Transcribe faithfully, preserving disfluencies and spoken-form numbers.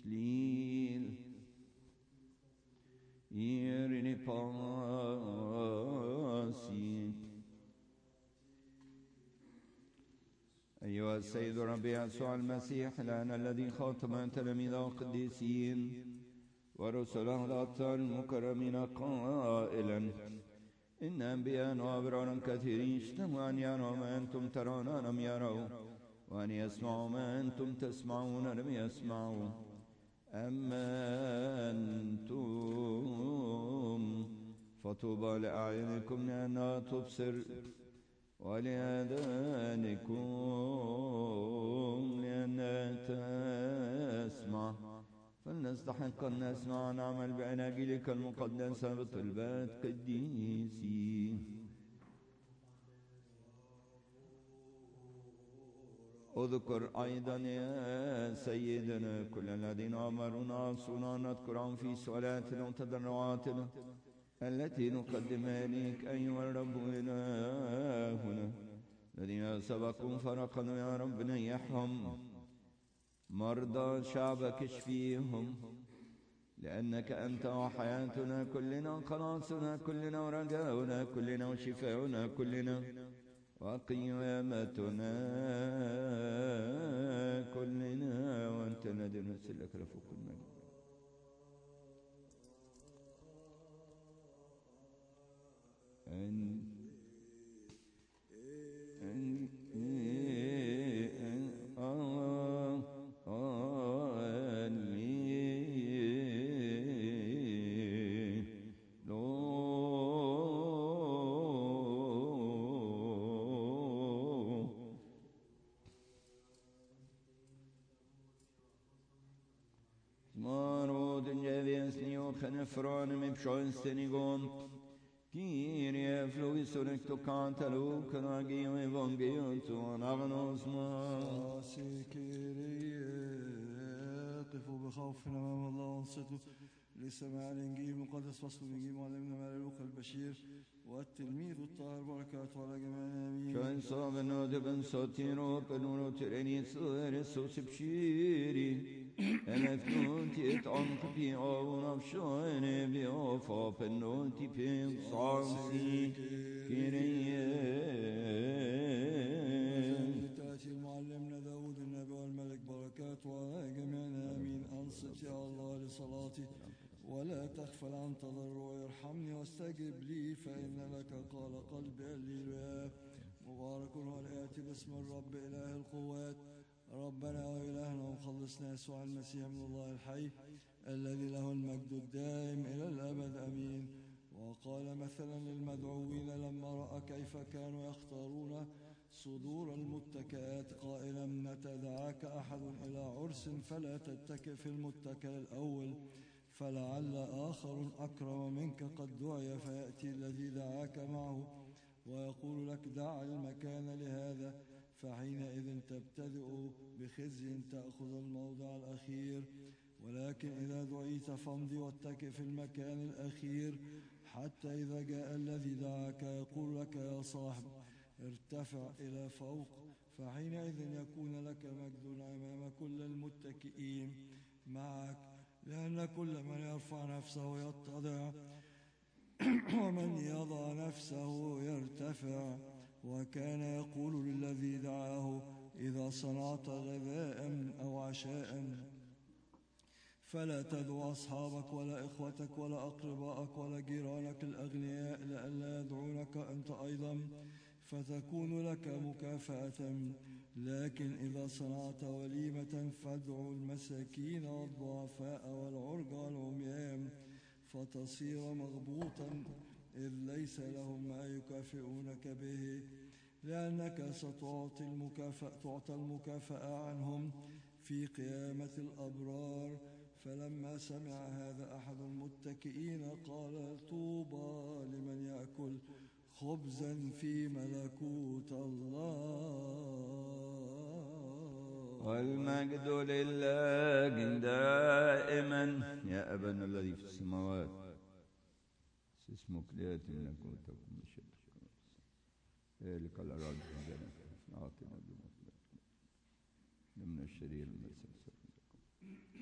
شليل يرني باسي. أيها السيد ربي يسوع المسيح الآن الذي خاطب تلاميذه القديسين ورسله الأطهار المكرمين قائلا: إن أنبياء وأبرارا كثيرين اشتهوا أن يروا ما أنتم ترون لم يروا، وأن يسمعوا ما أنتم تسمعون لم يسمعوا. أما أنتم فطوبى لأعينكم لأنها تبصر، ولآذانكم لأنها تسمع. فلنستحق أن نسمع ونعمل بأناجيلك المقدسة بطلبات قديسي. اذكر أيضا يا سيدنا كل الذين أمرونا أوصونا أن نذكرهم في صلاتنا وتضرعاتنا التي نقدمها إليك أيها الرب إلهنا. الذين سبقوا فرقنا يا رب نيحهم، مرضى شعبك اشفيهم، لأنك أنت وحياتنا كلنا وخلاصنا كلنا ورجاؤنا كلنا وشفاؤنا كلنا وقيامتنا كلنا، وأنت نادر نسلك رفوق المجد. أن أن Frön med sjönsten igång Kyrie fluisur ekto kantalu kanagi och evangeliet och nagnos ma Kyrie قفوا بخوف أمام الله وانصتوا لسماع الإنجيل المقدس. فصل الإنجيل معلمنا مال لوقا البشير والتلميذ الطاهر بركاته على جميع آمين. شان صابنا دبن صوتيرو بنورو تريني صور سوس بشيري أنا فنونتي اتعنق بي أو نفشاني بي أوفا بنونتي بي صعصي كيريه. تأتي المعلمنا داود النبي والملك بركاته على جميع آمين. أنصت يا الله لصلاتي ولا تغفل عن تضرعي، ارحمني واستجب لي فإن لك قال قلبي هللويا. مبارك هو الآتي باسم الرب إله القوات، ربنا وإلهنا ومخلصنا يسوع المسيح من الله الحي الذي له المجد الدائم إلى الأبد آمين. وقال مثلا للمدعوين لما رأى كيف كانوا يختارون صدور المتكئات قائلا: متى دعاك أحد إلى عرس فلا تتكئ في المتكئ الأول، فلعل آخر أكرم منك قد دعي فيأتي الذي دعاك معه ويقول لك: دع المكان لهذا، فحينئذ تبتدئ بخزي تأخذ الموضع الأخير. ولكن إذا دعيت فامضي واتكئ في المكان الأخير، حتى إذا جاء الذي دعاك يقول لك: يا صاحب ارتفع إلى فوق، فحينئذ يكون لك مجد أمام كل المتكئين معك. لأن كل من يرفع نفسه يتضع ومن يضع نفسه يرتفع. وكان يقول للذي دعاه: إذا صنعت غذاء أو عشاء فلا تدعو أصحابك ولا إخوتك ولا أقربائك ولا جيرانك الأغنياء لئلا يدعونك أنت أيضا فتكون لك مكافأة. لكن إذا صنعت وليمة فادعو المساكين والضعفاء والعرج والعميان فتصير مغبوطا، إذ ليس لهم ما يكافئونك به، لأنك ستعطي المكافأة تعطى المكافأة عنهم في قيامة الأبرار. فلما سمع هذا أحد المتكئين قال: طوبى لمن يأكل خبزا في ملكوت الله. والمجد لله دائما يا أبانا الذي في السماوات، اسمك ليأتي ملكوتك مشيئتك ذلك على الأرض كما أعطنا من الشرير المسيح.